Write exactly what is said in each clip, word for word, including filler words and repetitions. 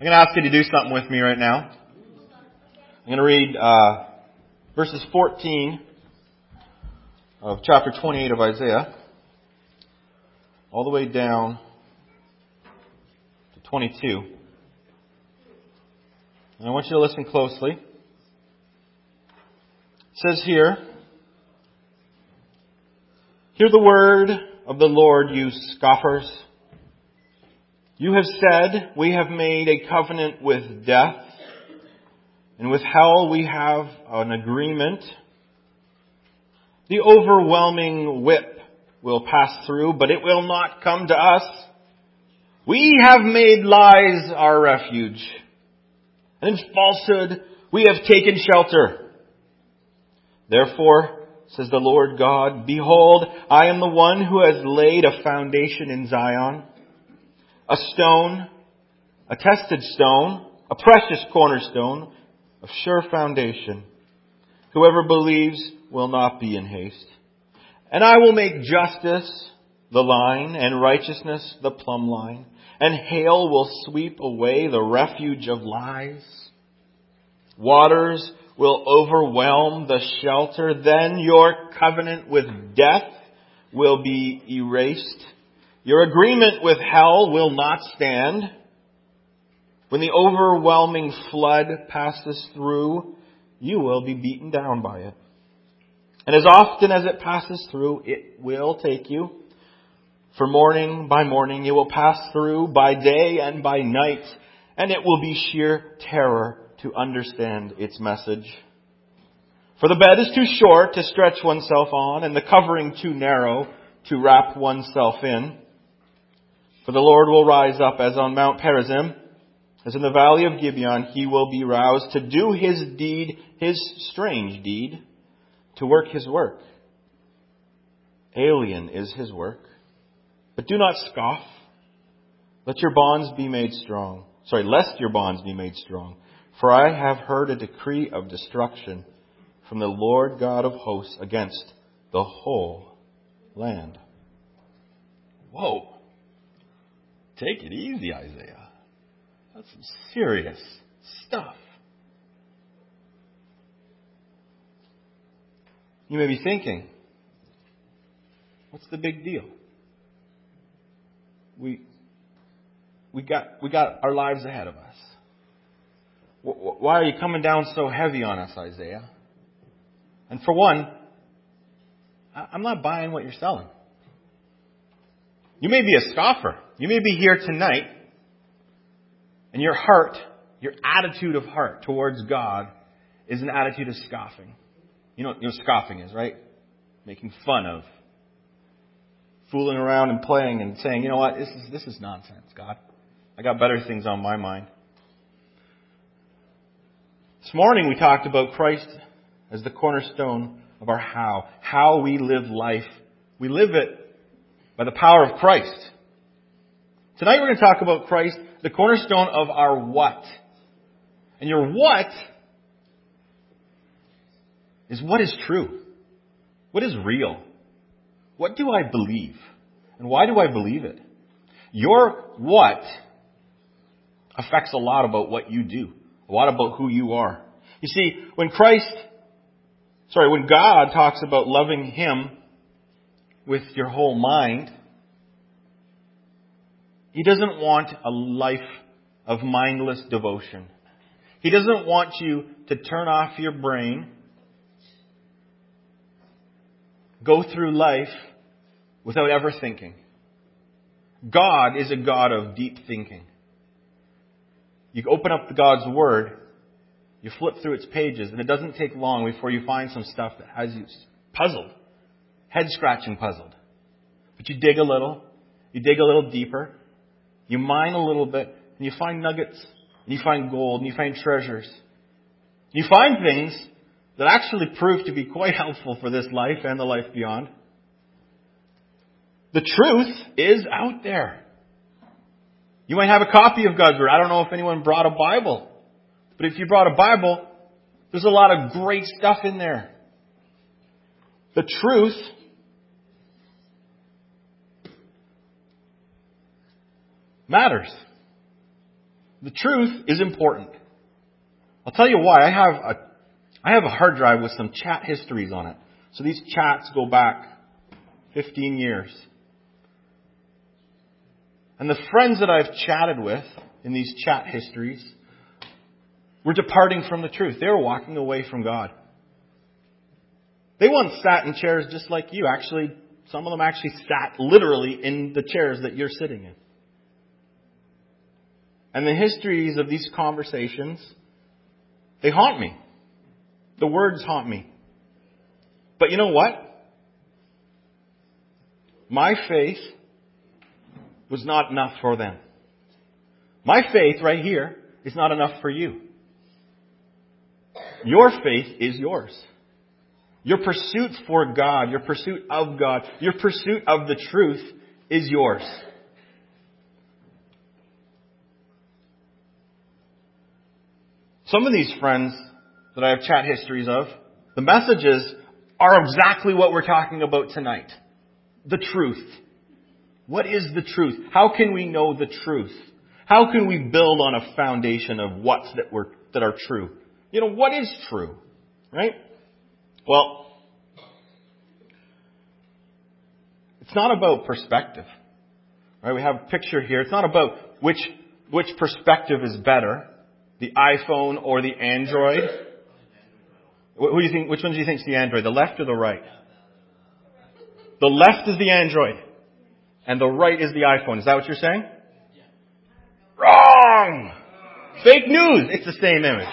I'm going to ask you to do something with me right now. I'm going to read uh, verses fourteen of chapter twenty-eight of Isaiah, all the way down to twenty-two. And I want you to listen closely. It says here, "Hear the word of the Lord, you scoffers. You have said, we have made a covenant with death, and with hell we have an agreement. The overwhelming whip will pass through, but it will not come to us. We have made lies our refuge, and in falsehood we have taken shelter. Therefore, says the Lord God, behold, I am the one who has laid a foundation in Zion, a stone, a tested stone, a precious cornerstone, of sure foundation. Whoever believes will not be in haste. And I will make justice the line, and righteousness the plumb line, and hail will sweep away the refuge of lies. Waters will overwhelm the shelter. Then your covenant with death will be erased. Your agreement with hell will not stand. When the overwhelming flood passes through, you will be beaten down by it. And as often as it passes through, it will take you. For morning by morning it will pass through, by day and by night, and it will be sheer terror to understand its message. For the bed is too short to stretch oneself on, and the covering too narrow to wrap oneself in. For the Lord will rise up as on Mount Perazim, as in the valley of Gibeon. He will be roused to do His deed, His strange deed, to work His work. Alien is His work. But do not scoff. Let your bonds be made strong. Sorry, lest your bonds be made strong. For I have heard a decree of destruction from the Lord God of hosts against the whole land." Whoa. Take it easy, Isaiah. That's some serious stuff. You may be thinking, what's the big deal? We we got we got our lives ahead of us. Why are you coming down so heavy on us, Isaiah? And for one, I'm not buying what you're selling. You may be a scoffer. You may be here tonight, and your heart, your attitude of heart towards God is an attitude of scoffing. You know, you know what scoffing is, right? Making fun of, fooling around and playing and saying, you know what, this is this is nonsense, God. I got better things on my mind. This morning we talked about Christ as the cornerstone of our how. How we live life. We live it by the power of Christ. Tonight we're going to talk about Christ, the cornerstone of our what. And your what is what is true. What is real? What do I believe? And why do I believe it? Your what affects a lot about what you do. A lot about who you are. You see, when Christ, sorry, when God talks about loving Him with your whole mind, He doesn't want a life of mindless devotion. He doesn't want you to turn off your brain, go through life without ever thinking. God is a God of deep thinking. You open up God's Word, you flip through its pages, and it doesn't take long before you find some stuff that has you puzzled, head-scratching puzzled. But you dig a little, you dig a little deeper, you mine a little bit, and you find nuggets, and you find gold, and you find treasures. You find things that actually prove to be quite helpful for this life and the life beyond. The truth is out there. You might have a copy of God's Word. I don't know if anyone brought a Bible. But if you brought a Bible, there's a lot of great stuff in there. The truth matters. The truth is important. I'll tell you why. I have a, I have a hard drive with some chat histories on it. So these chats go back fifteen years. And the friends that I've chatted with in these chat histories were departing from the truth. They were walking away from God. They once sat in chairs just like you. Actually, some of them actually sat literally in the chairs that you're sitting in. And the histories of these conversations, they haunt me. The words haunt me. But you know what? My faith was not enough for them. My faith right here is not enough for you. Your faith is yours. Your pursuit for God, your pursuit of God, your pursuit of the truth is yours. Some of these friends that I have chat histories of, the messages are exactly what we're talking about tonight. The truth. What is the truth? How can we know the truth? How can we build on a foundation of what's that were that are true? You know, what is true? Right? Well, it's not about perspective. Right? We have a picture here. It's not about which which perspective is better, the iPhone or the Android. Who do you think? Which one do you think is the Android? The left or the right? The left is the Android, and the right is the iPhone. Is that what you're saying? Wrong. Fake news. It's the same image.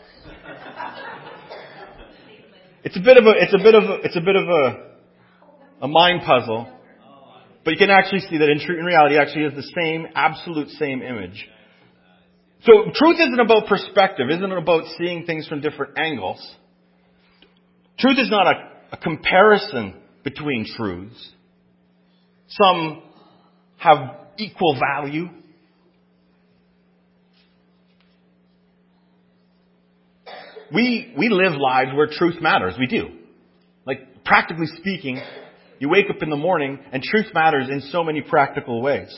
It's a bit of a. It's a bit of a. It's a bit of a. A mind puzzle, but you can actually see that in truth, in reality, it actually is the same, absolute same image. So truth isn't about perspective. Isn't about seeing things from different angles. Truth is not a, a comparison between truths. Some have equal value. We we live lives where truth matters. We do. Like, practically speaking, you wake up in the morning and truth matters in so many practical ways.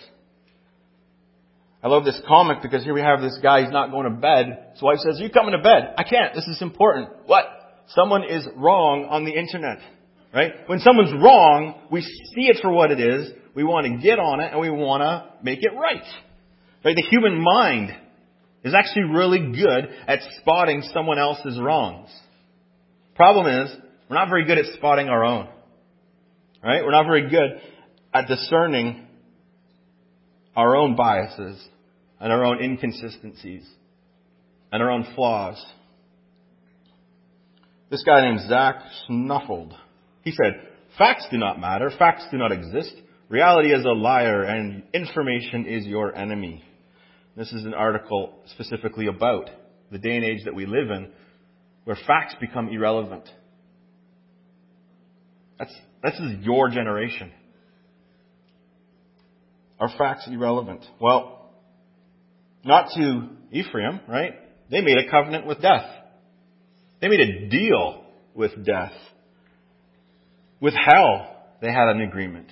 I love this comic because here we have this guy, he's not going to bed. His wife says, "You coming to bed?" "I can't. This is important." "What?" "Someone is wrong on the internet." Right? When someone's wrong, we see it for what it is. We want to get on it and we want to make it right. Right? The human mind is actually really good at spotting someone else's wrongs. Problem is, we're not very good at spotting our own. Right? We're not very good at discerning our own biases and our own inconsistencies and our own flaws. This guy named Zach Snuffled, he said, "Facts do not matter. Facts do not exist. Reality is a liar and information is your enemy." This is an article specifically about the day and age that we live in where facts become irrelevant. That's, this is your generation. Are facts irrelevant? Well, not to Ephraim, right? They made a covenant with death. They made a deal with death. With hell, they had an agreement.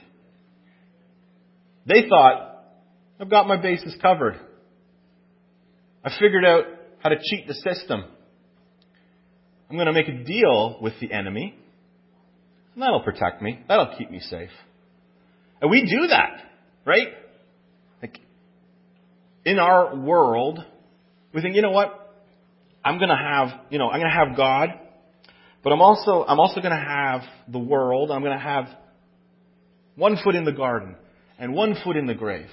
They thought, "I've got my bases covered. I figured out how to cheat the system. I'm going to make a deal with the enemy. And that'll protect me. That'll keep me safe." And we do that, right? Like, in our world, we think, you know what? I'm going to have, you know, I'm going to have God, but I'm also, I'm also going to have the world. I'm going to have one foot in the garden and one foot in the grave.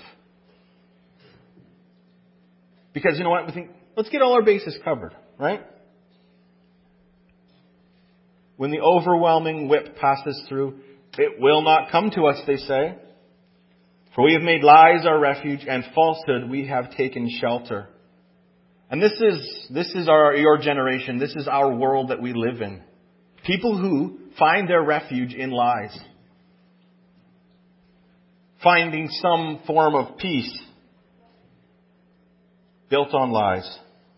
Because, you know what? We think, let's get all our bases covered, right? When the overwhelming whip passes through, it will not come to us, they say. For we have made lies our refuge, and falsehood we have taken shelter. And this is, this is our, your generation. This is our world that we live in. People who find their refuge in lies. Finding some form of peace built on lies.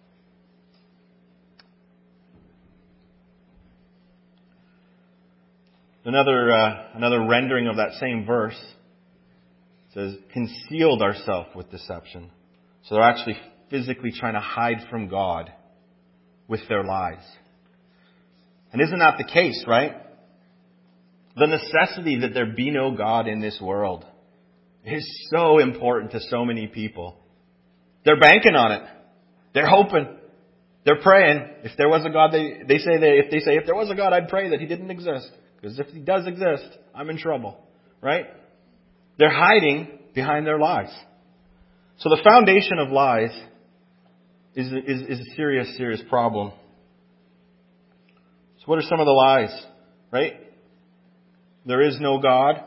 Another, uh, another rendering of that same verse says, "Concealed ourselves with deception." So they're actually physically trying to hide from God with their lies. And isn't that the case, right? The necessity that there be no God in this world is so important to so many people. They're banking on it. They're hoping. They're praying. If there was a God, they, they say that if they say, if there was a God, I'd pray that He didn't exist. Because if He does exist, I'm in trouble. Right? They're hiding behind their lies. So the foundation of lies is, is, is a serious, serious problem. So what are some of the lies? Right? There is no God.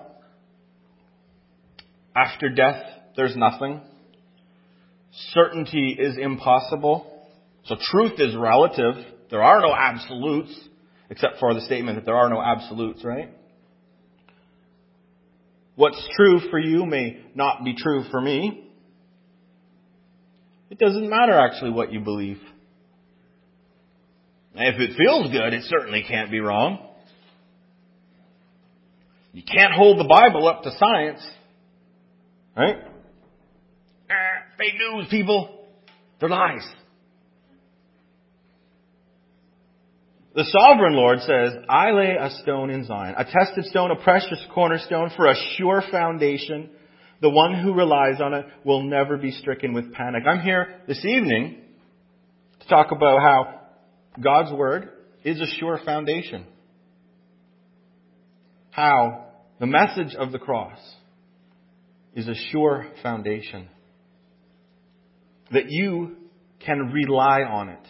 After death, there's nothing. Certainty is impossible. So truth is relative. There are no absolutes, except for the statement that there are no absolutes, right? What's true for you may not be true for me. It doesn't matter actually what you believe. If it feels good, it certainly can't be wrong. You can't hold the Bible up to science. Right? Ah, fake news, people. They're lies. The sovereign Lord says, I lay a stone in Zion, a tested stone, a precious cornerstone for a sure foundation. The one who relies on it will never be stricken with panic. I'm here this evening to talk about how God's Word is a sure foundation. How the message of the cross is a sure foundation. That you can rely on it.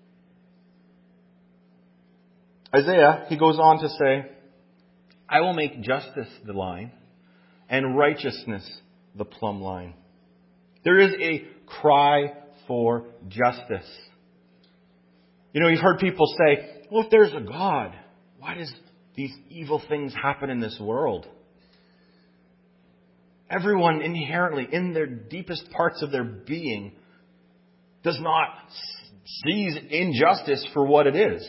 Isaiah, he goes on to say, I will make justice the line and righteousness the plumb line. There is a cry for justice. You know, you've heard people say, well, if there's a God, why does these evil things happen in this world? Everyone inherently, in their deepest parts of their being, does not seize injustice for what it is.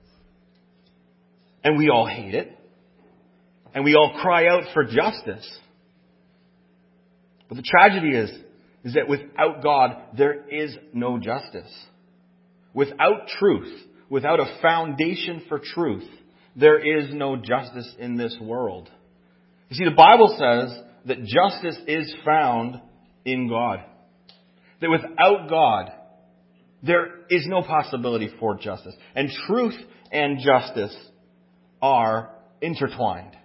And we all hate it. And we all cry out for justice. But the tragedy is, is that without God, there is no justice. Without truth, without a foundation for truth, there is no justice in this world. You see, the Bible says that justice is found in God. That without God, there is no possibility for justice. And truth and justice are intertwined.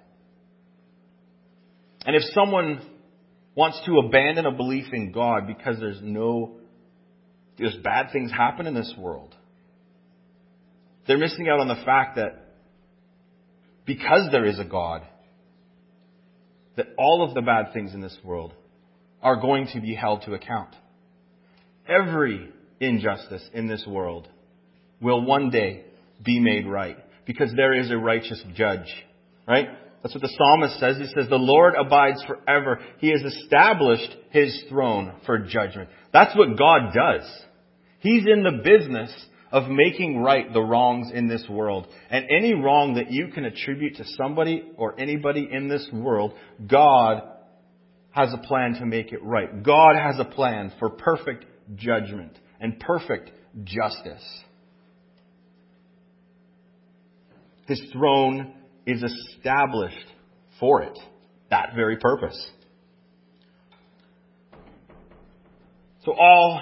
And if someone wants to abandon a belief in God because there's no, there's bad things happen in this world, they're missing out on the fact that because there is a God, that all of the bad things in this world are going to be held to account. Every injustice in this world will one day be made right. Because there is a righteous judge. Right? That's what the psalmist says. He says, the Lord abides forever. He has established His throne for judgment. That's what God does. He's in the business of making right the wrongs in this world. And any wrong that you can attribute to somebody or anybody in this world, God has a plan to make it right. God has a plan for perfect judgment and perfect justice. His throne is established for it. That very purpose. So all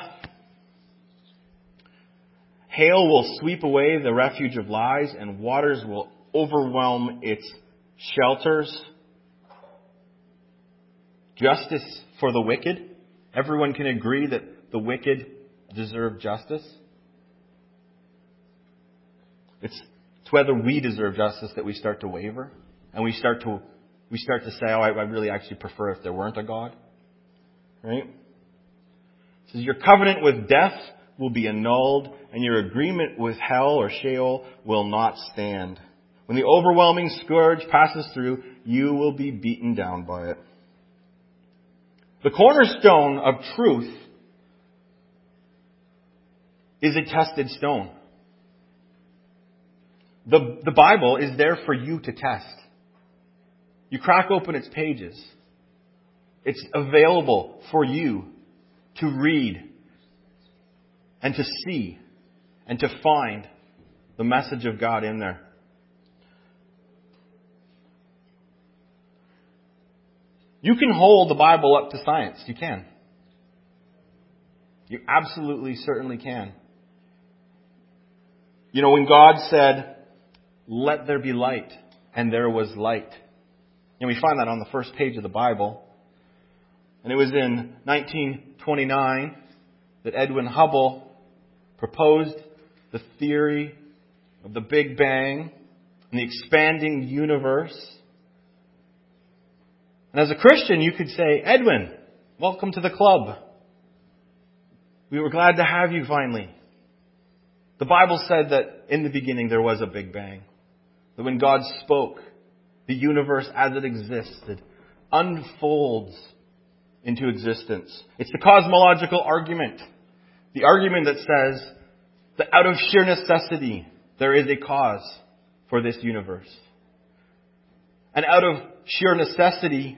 hail will sweep away the refuge of lies, and waters will overwhelm its shelters. Justice for the wicked. Everyone can agree that the wicked deserve justice. It's It's whether we deserve justice that we start to waver. And we start to we start to say, oh, I, I really actually prefer if there weren't a God. Right? It says, your covenant with death will be annulled, and your agreement with hell or Sheol will not stand. When the overwhelming scourge passes through, you will be beaten down by it. The cornerstone of truth is a tested stone. The, the Bible is there for you to test. You crack open its pages. It's available for you to read and to see and to find the message of God in there. You can hold the Bible up to science. You can. You absolutely, certainly can. You know, when God said, "Let there be light," and there was light. And we find that on the first page of the Bible. And it was in nineteen twenty-nine that Edwin Hubble proposed the theory of the Big Bang and the expanding universe. And as a Christian, you could say, "Edwin, welcome to the club. We were glad to have you finally." The Bible said that in the beginning there was a Big Bang. That when God spoke, the universe as it existed unfolds into existence. It's the cosmological argument. The argument that says that out of sheer necessity, there is a cause for this universe. And out of sheer necessity,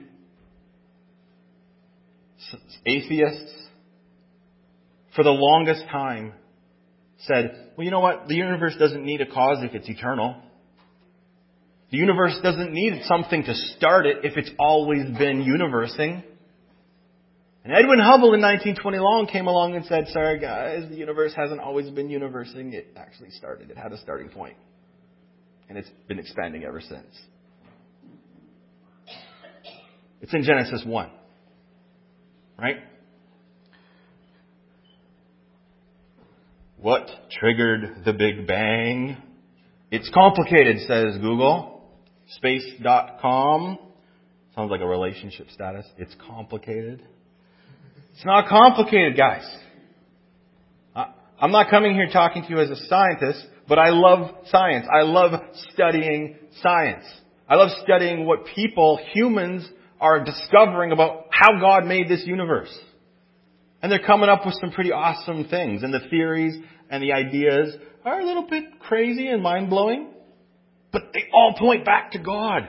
atheists, for the longest time, said, well, you know what? The universe doesn't need a cause if it's eternal. The universe doesn't need something to start it if it's always been universing. And Edwin Hubble in nineteen twenty long came along and said, sorry guys, the universe hasn't always been universing. It actually started. It had a starting point. And it's been expanding ever since. It's in Genesis one. Right? What triggered the Big Bang? It's complicated, says Google. Space dot com. Sounds like a relationship status. It's complicated. It's not complicated, guys. I'm not coming here talking to you as a scientist, but I love science. I love studying science. I love studying what people, humans, are discovering about how God made this universe. And they're coming up with some pretty awesome things. And the theories and the ideas are a little bit crazy and mind-blowing. But they all point back to God.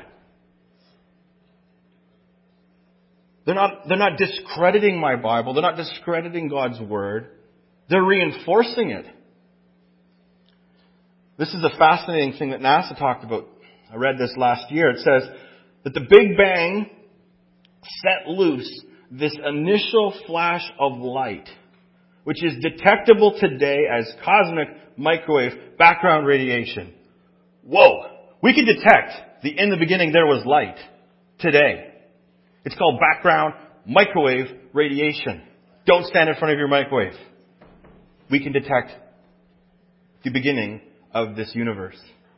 They're not, they're not discrediting my Bible. They're not discrediting God's Word. They're reinforcing it. This is a fascinating thing that NASA talked about. I read this last year. It says that the Big Bang set loose this initial flash of light, which is detectable today as cosmic microwave background radiation. Whoa! We can detect the in the beginning there was light today. It's called background microwave radiation. Don't stand in front of your microwave. We can detect the beginning of this universe.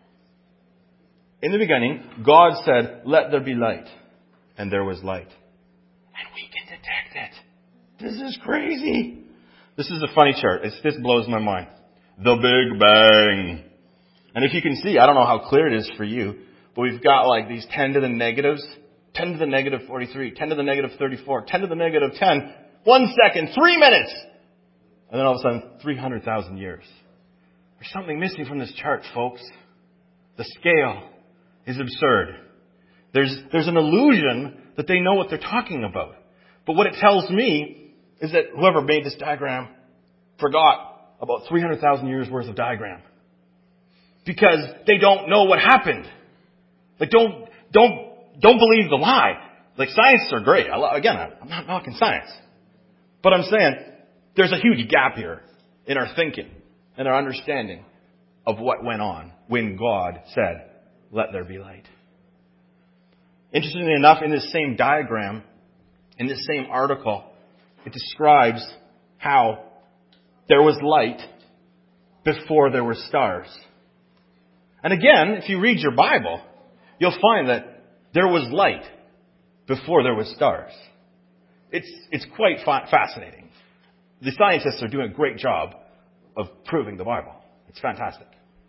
In the beginning, God said, let there be light. And there was light. And we can detect it. This is crazy. This is a funny chart. It's, this blows my mind. The Big Bang. And if you can see, I don't know how clear it is for you, but we've got like these ten to the negatives. ten to the negative forty-three, ten to the negative thirty-four, ten to the negative ten, one second, three minutes. And then all of a sudden, three hundred thousand years. There's something missing from this chart, folks. The scale is absurd. There's, there's an illusion that they know what they're talking about. But what it tells me is that whoever made this diagram forgot about three hundred thousand years worth of diagram. Because they don't know what happened. Like, don't, don't, don't believe the lie. Like, scientists are great. I, again, I'm not knocking science. But I'm saying there's a huge gap here in our thinking and our understanding of what went on when God said, let there be light. Interestingly enough, in this same diagram, in this same article, it describes how there was light before there were stars. And again, if you read your Bible, you'll find that there was light before there was stars. It's, it's quite fa- fascinating. The scientists are doing a great job of proving the Bible. It's fantastic.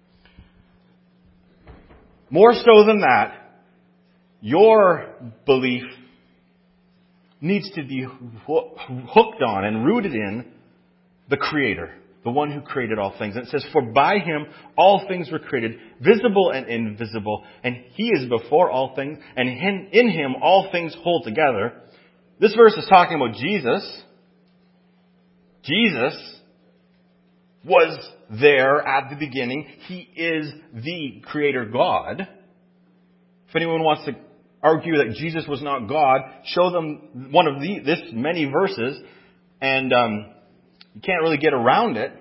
More so than that, your belief needs to be hooked on and rooted in the Creator, the one who created all things. And it says, for by Him all things were created, visible and invisible, and He is before all things, and in Him all things hold together. This verse is talking about Jesus. Jesus was there at the beginning. He is the Creator God. If anyone wants to argue that Jesus was not God, show them one of the, this many verses, and um, you can't really get around it.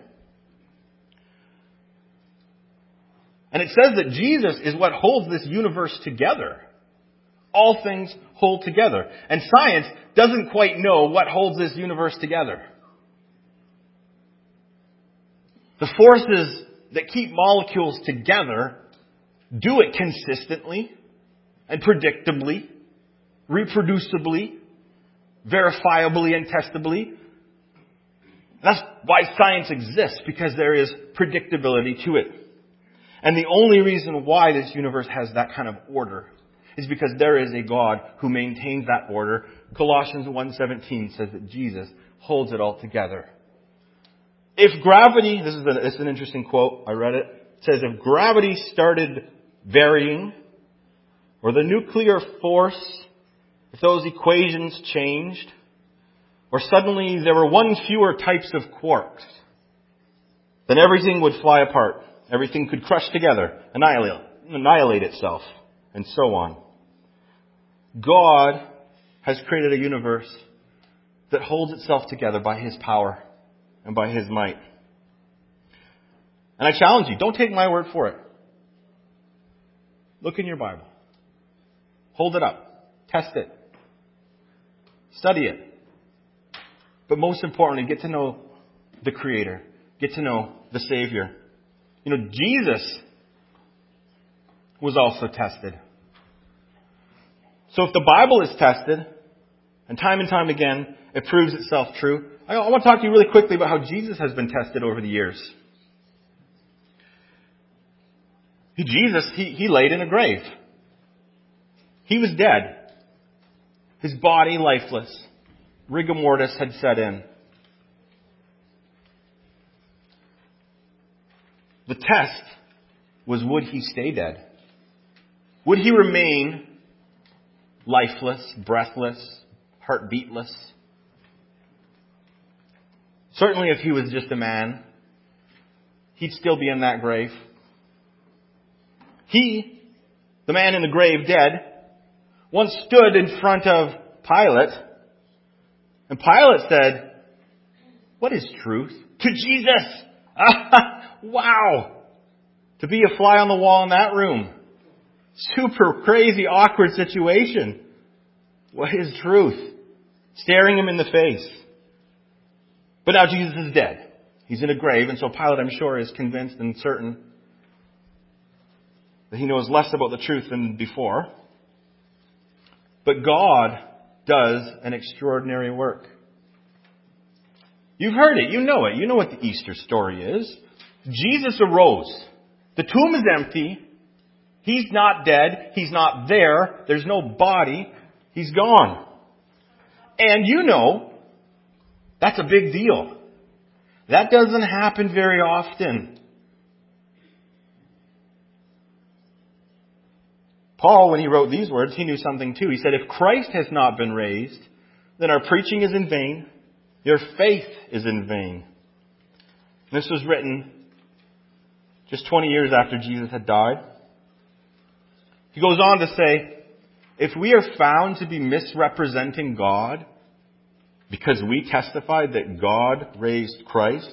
And it says that Jesus is what holds this universe together. All things hold together. And science doesn't quite know what holds this universe together. The forces that keep molecules together do it consistently and predictably, reproducibly, verifiably and testably. That's why science exists, because there is predictability to it. And the only reason why this universe has that kind of order is because there is a God who maintains that order. Colossians one seventeen says that Jesus holds it all together. If gravity, this is, a, this is an interesting quote, I read it, it says if gravity started varying, or the nuclear force, if those equations changed, or suddenly there were one fewer types of quarks, then everything would fly apart. Everything could crush together, annihilate, annihilate itself, and so on. God has created a universe that holds itself together by His power and by His might. And I challenge you, don't take my word for it. Look in your Bible. Hold it up. Test it. Study it. But most importantly, get to know the Creator. Get to know the Savior. You know, Jesus was also tested. So if the Bible is tested, and time and time again it proves itself true, I want to talk to you really quickly about how Jesus has been tested over the years. He, Jesus, he, he laid in a grave. He was dead. His body lifeless. Rigor mortis had set in. The test was, would he stay dead? Would he remain lifeless, breathless, heartbeatless? Certainly if he was just a man, he'd still be in that grave. He, the man in the grave dead, once stood in front of Pilate, and Pilate said, "What is truth?" To Jesus. Wow! To be a fly on the wall in that room. Super crazy, awkward situation. What is truth? Staring him in the face. But now Jesus is dead. He's in a grave, and so Pilate, I'm sure, is convinced and certain that he knows less about the truth than before. But God does an extraordinary work. You've heard it. You know it. You know what the Easter story is. Jesus arose. The tomb is empty. He's not dead. He's not there. There's no body. He's gone. And you know, that's a big deal. That doesn't happen very often. Paul, when he wrote these words, he knew something too. He said, if Christ has not been raised, then our preaching is in vain. Your faith is in vain. This was written just twenty years after Jesus had died. He goes on to say, if we are found to be misrepresenting God because we testified that God raised Christ,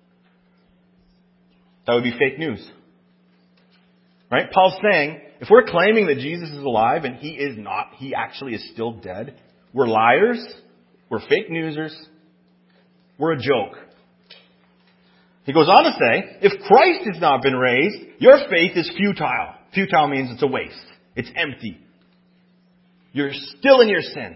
that would be fake news. Right? Paul's saying, if we're claiming that Jesus is alive and He is not, He actually is still dead, we're liars, we're fake newsers, we're a joke. He goes on to say, if Christ has not been raised, your faith is futile. Futile means it's a waste. It's empty. You're still in your sins.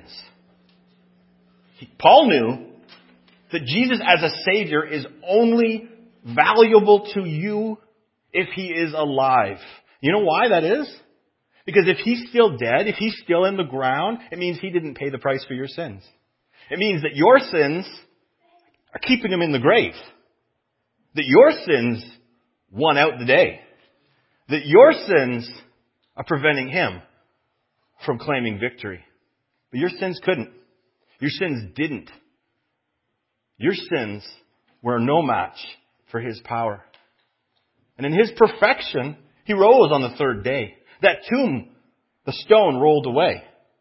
Paul knew that Jesus as a Savior is only valuable to you if He is alive. You know why that is? Because if He's still dead, if He's still in the ground, it means He didn't pay the price for your sins. It means that your sins are keeping Him in the grave. That your sins won out the day. That your sins are preventing Him from claiming victory. But your sins couldn't. Your sins didn't. Your sins were no match for His power. And in His perfection, He rose on the third day. That tomb, the stone rolled away.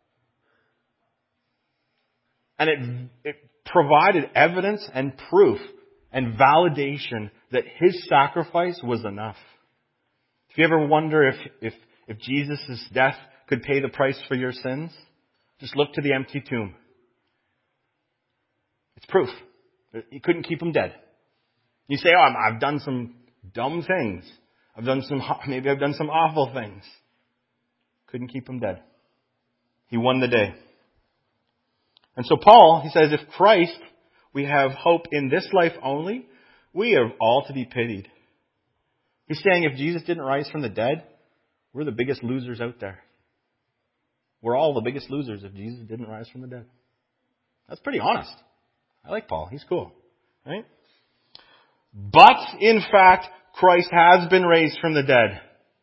And it, it provided evidence and proof and validation that His sacrifice was enough. If you ever wonder if, if, if Jesus' death could pay the price for your sins, just look to the empty tomb. It's proof. He couldn't keep him dead. You say, oh, I've done some dumb things. I've done some, maybe I've done some awful things. Couldn't keep him dead. He won the day. And so Paul, he says, if Christ, we have hope in this life only, we are all to be pitied. He's saying if Jesus didn't rise from the dead, we're the biggest losers out there. We're all the biggest losers if Jesus didn't rise from the dead. That's pretty honest. I like Paul. He's cool. Right? But, in fact, Christ has been raised from the dead.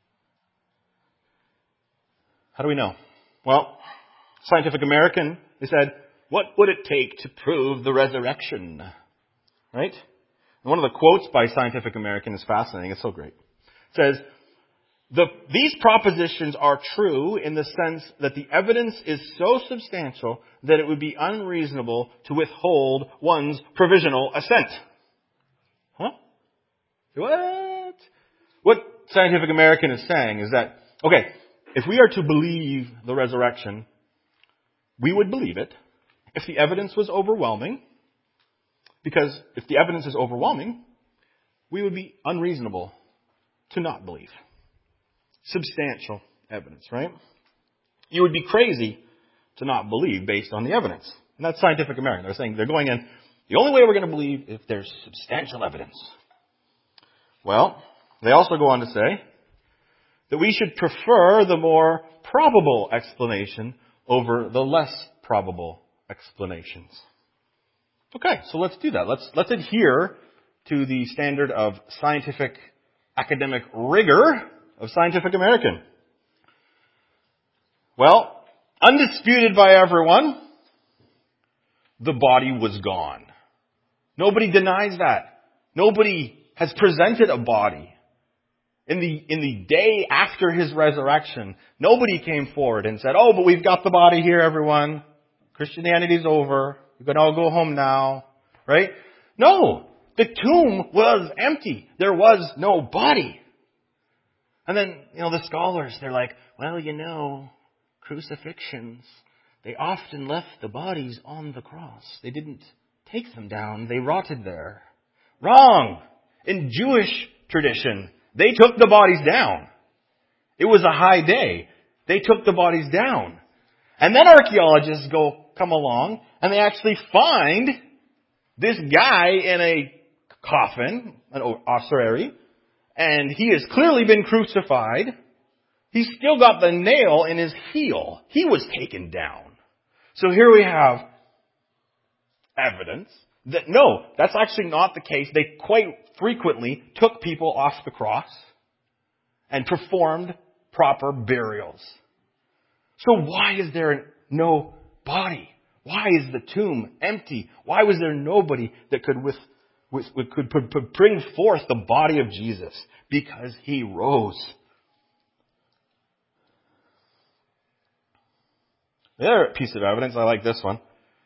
How do we know? Well, Scientific American, they said, what would it take to prove the resurrection? Right? And one of the quotes by Scientific American is fascinating. It's so great. It says, the, these propositions are true in the sense that the evidence is so substantial that it would be unreasonable to withhold one's provisional assent. Huh? What? What Scientific American is saying is that, okay, if we are to believe the resurrection, we would believe it if the evidence was overwhelming, because if the evidence is overwhelming, we would be unreasonable to not believe. Substantial evidence, right? You would be crazy to not believe based on the evidence. And that's Scientific American. They're saying they're going in, the only way we're going to believe if there's substantial evidence. Well, they also go on to say that we should prefer the more probable explanation over the less probable explanations. Okay, so let's do that. Let's let's adhere to the standard of scientific academic rigor of Scientific American. Well, undisputed by everyone, the body was gone. Nobody denies that. Nobody has presented a body. In the, in the day after His resurrection, nobody came forward and said, oh, but we've got the body here, everyone. Christianity's over. You can all go home now. Right? No. The tomb was empty. There was no body. And then, you know, the scholars, they're like, well, you know, crucifixions, they often left the bodies on the cross. They didn't take them down. They rotted there. Wrong. In Jewish tradition, they took the bodies down. It was a high day. They took the bodies down. And then archaeologists go, come along, and they actually find this guy in a coffin, an ossuary, and he has clearly been crucified. He's still got the nail in his heel. He was taken down. So here we have evidence that no, that's actually not the case. They quite frequently took people off the cross and performed proper burials. So why is there no body? Why is the tomb empty? Why was there nobody that could with Could, could, could bring forth the body of Jesus? Because He rose. The other piece of evidence, I like this one.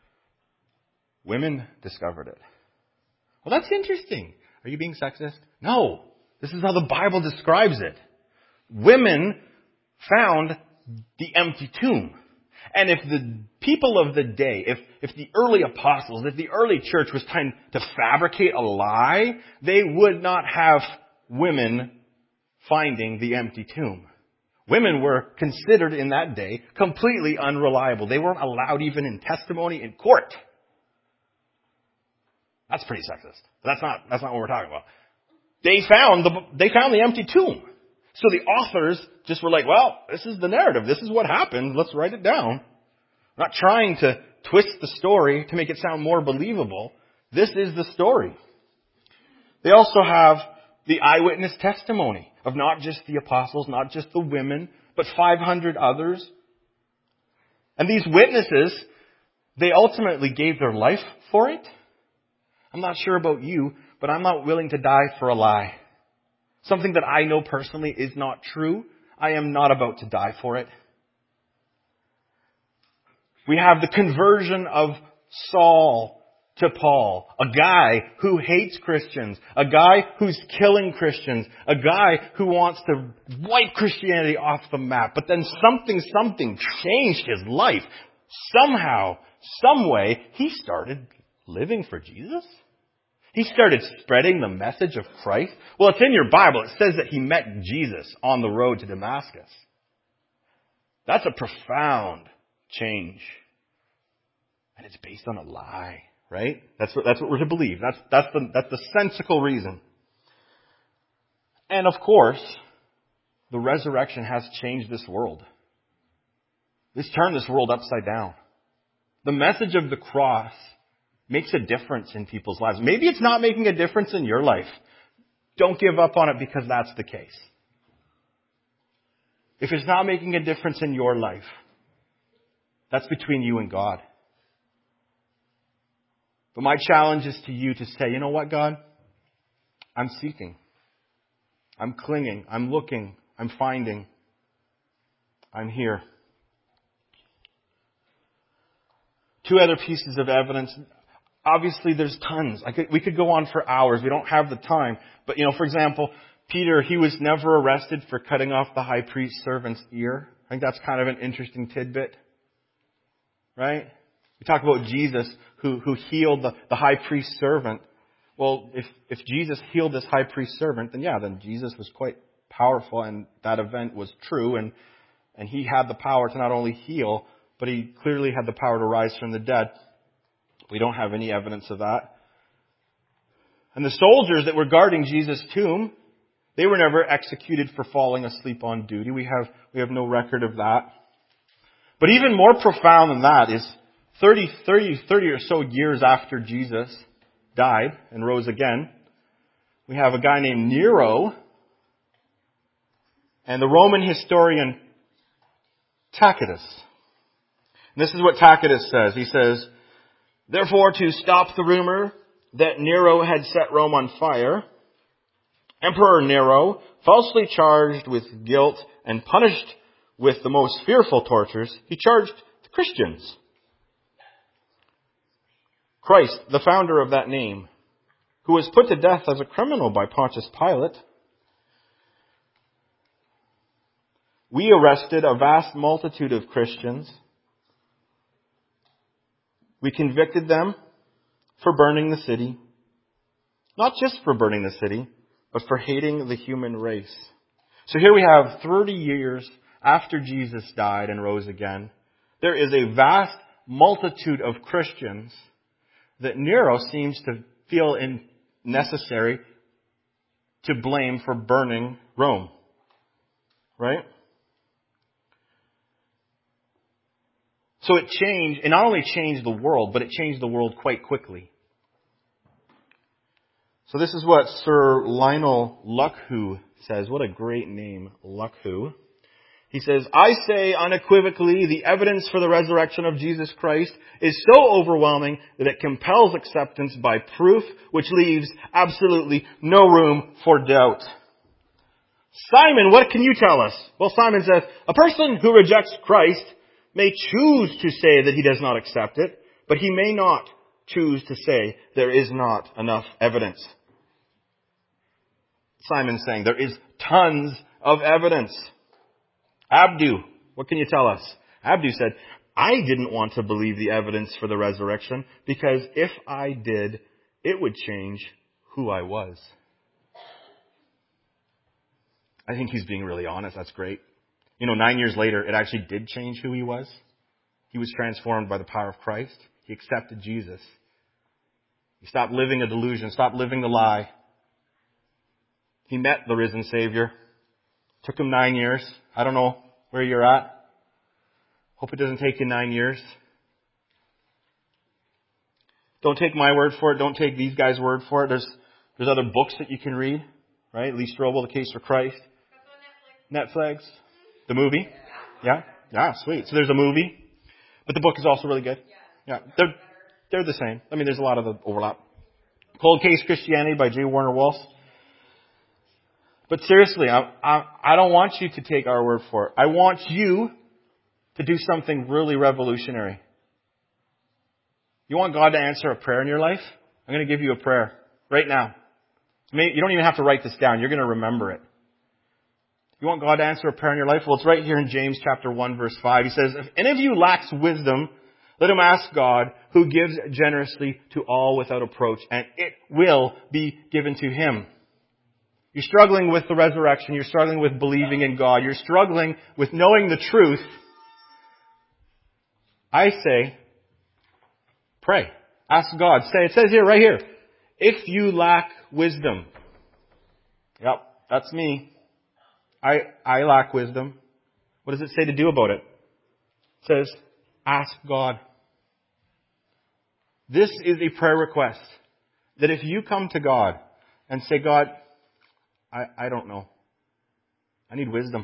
Women discovered it. Well, that's interesting. Are you being sexist? No. This is how the Bible describes it. Women found the empty tomb. And if the people of the day, if, if the early apostles, if the early church was trying to fabricate a lie, they would not have women finding the empty tomb. Women were considered in that day completely unreliable. They weren't allowed even in testimony in court. That's pretty sexist. That's not, that's not what we're talking about. They found the, they found the empty tomb. So the authors just were like, well, this is the narrative. This is what happened. Let's write it down. Not trying to twist the story to make it sound more believable. This is the story. They also have the eyewitness testimony of not just the apostles, not just the women, but five hundred others. And these witnesses, they ultimately gave their life for it. I'm not sure about you, but I'm not willing to die for a lie. Something that I know personally is not true. I am not about to die for it. We have the conversion of Saul to Paul, a guy who hates Christians, a guy who's killing Christians, a guy who wants to wipe Christianity off the map. But then something, something changed his life. Somehow, some way, he started living for Jesus. He started spreading the message of Christ. Well, it's in your Bible. It says that he met Jesus on the road to Damascus. That's a profound change. And it's based on a lie, right? That's what, that's what we're to believe. That's, that's the, that's the sensical reason. And of course, the resurrection has changed this world. It's turned this world upside down. The message of the cross makes a difference in people's lives. Maybe it's not making a difference in your life. Don't give up on it because that's the case. If it's not making a difference in your life, that's between you and God. But my challenge is to you to say, you know what, God? I'm seeking. I'm clinging. I'm looking. I'm finding. I'm here. Two other pieces of evidence. Obviously, there's tons. I could, we could go on for hours. We don't have the time. But, you know, for example, Peter, he was never arrested for cutting off the high priest's servant's ear. I think that's kind of an interesting tidbit. Right? We talk about Jesus who, who healed the, the high priest's servant. Well, if, if Jesus healed this high priest's servant, then yeah, then Jesus was quite powerful and that event was true and, and he had the power to not only heal, but he clearly had the power to rise from the dead. We don't have any evidence of that. And the soldiers that were guarding Jesus' tomb, they were never executed for falling asleep on duty. We have, we have no record of that. But even more profound than that is thirty, thirty, thirty or so years after Jesus died and rose again, we have a guy named Nero and the Roman historian Tacitus. And this is what Tacitus says. He says, therefore, to stop the rumor that Nero had set Rome on fire, Emperor Nero, falsely charged with guilt and punished with the most fearful tortures, he charged the Christians. Christ, the founder of that name, who was put to death as a criminal by Pontius Pilate, we arrested a vast multitude of Christians. We convicted them for burning the city. Not just for burning the city, but for hating the human race. So here we have thirty years after Jesus died and rose again. There is a vast multitude of Christians that Nero seems to feel in necessary to blame for burning Rome. Right? So it changed, it not only changed the world, but it changed the world quite quickly. So this is what Sir Lionel Luckhoo says. What a great name, Luckhoo. He says, I say unequivocally the evidence for the resurrection of Jesus Christ is so overwhelming that it compels acceptance by proof, which leaves absolutely no room for doubt. Simon, what can you tell us? Well, Simon says, a person who rejects Christ may choose to say that he does not accept it, but he may not choose to say there is not enough evidence. Simon's saying there is tons of evidence. Abdu, what can you tell us? Abdu said, I didn't want to believe the evidence for the resurrection because if I did, it would change who I was. I think he's being really honest. That's great. You know, nine years later, it actually did change who he was. He was transformed by the power of Christ. He accepted Jesus. He stopped living a delusion, stopped living the lie. He met the risen Savior. Took him nine years. I don't know where you're at. Hope it doesn't take you nine years. Don't take my word for it. Don't take these guys' word for it. There's there's other books that you can read, right? Lee Strobel, The Case for Christ. Netflix. Netflix. The movie. Yeah? Yeah, sweet. So there's a movie. But the book is also really good. Yeah. They're, they're the same. I mean, there's a lot of the overlap. Cold Case Christianity by J. Warner Wallace. But seriously, I, I, I don't want you to take our word for it. I want you to do something really revolutionary. You want God to answer a prayer in your life? I'm going to give you a prayer right now. You don't even have to write this down. You're going to remember it. You want God to answer a prayer in your life? Well, it's right here in James chapter one, verse five. He says, if any of you lacks wisdom, let him ask God, who gives generously to all without reproach, and it will be given to him. You're struggling with the resurrection. You're struggling with believing in God. You're struggling with knowing the truth. I say, pray. Ask God. Say, it says here, right here, if you lack wisdom. Yep, that's me. I, I lack wisdom. What does it say to do about it? It says, ask God. This is a prayer request that if you come to God and say, God, I, I don't know. I need wisdom.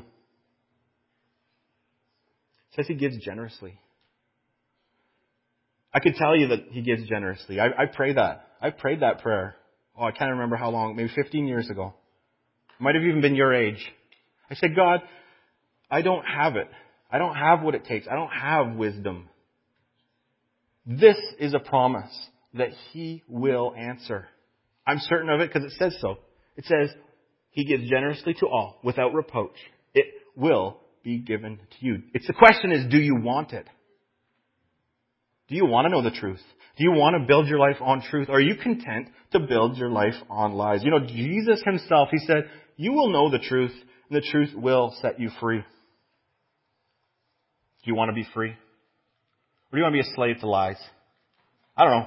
It says he gives generously. I could tell you that he gives generously. I, I pray that. I prayed that prayer. Oh, I can't remember how long. Maybe fifteen years ago. It might have even been your age. I said, God, I don't have it. I don't have what it takes. I don't have wisdom. This is a promise that he will answer. I'm certain of it because it says so. It says, he gives generously to all without reproach. It will be given to you. It's the question is, do you want it? Do you want to know the truth? Do you want to build your life on truth? Or are you content to build your life on lies? You know, Jesus himself, he said, you will know the truth, and the truth will set you free. Do you want to be free? Or do you want to be a slave to lies? I don't know.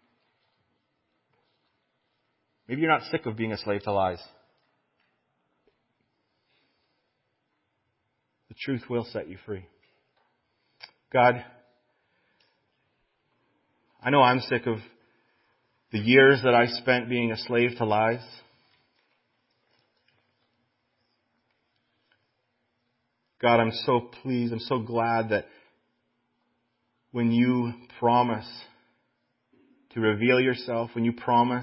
Maybe you're not sick of being a slave to lies. The truth will set you free. God, I know I'm sick of the years that I spent being a slave to lies. God, I'm so pleased, I'm so glad that when you promise to reveal yourself, when you promise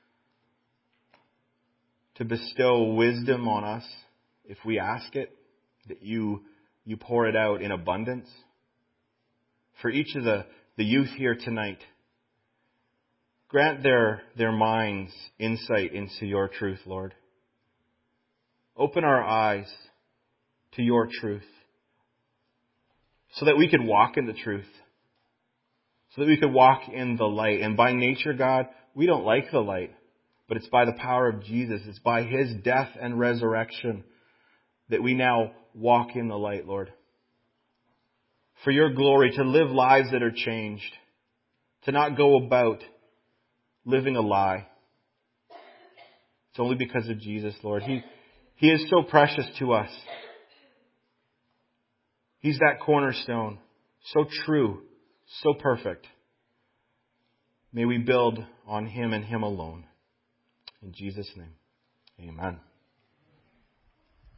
to bestow wisdom on us, if we ask it, that you, you pour it out in abundance. For each of the The youth here tonight, grant their, their minds insight into your truth, Lord. Open our eyes to your truth so that we could walk in the truth, so that we could walk in the light. And by nature, God, we don't like the light, but it's by the power of Jesus. It's by his death and resurrection that we now walk in the light, Lord. For your glory, to live lives that are changed, to not go about living a lie. It's only because of Jesus, Lord. He, he is so precious to us. He's that cornerstone, so true, so perfect. May we build on him and him alone. In Jesus' name, amen.